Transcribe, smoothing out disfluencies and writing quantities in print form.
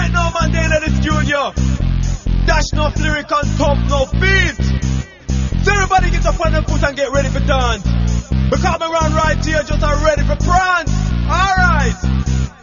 Right now, man, they in the studio. Dash no lyric and thump no beat. So everybody get up on the foot and get ready for dance. Because I'm around right here just ready for prance. Alright.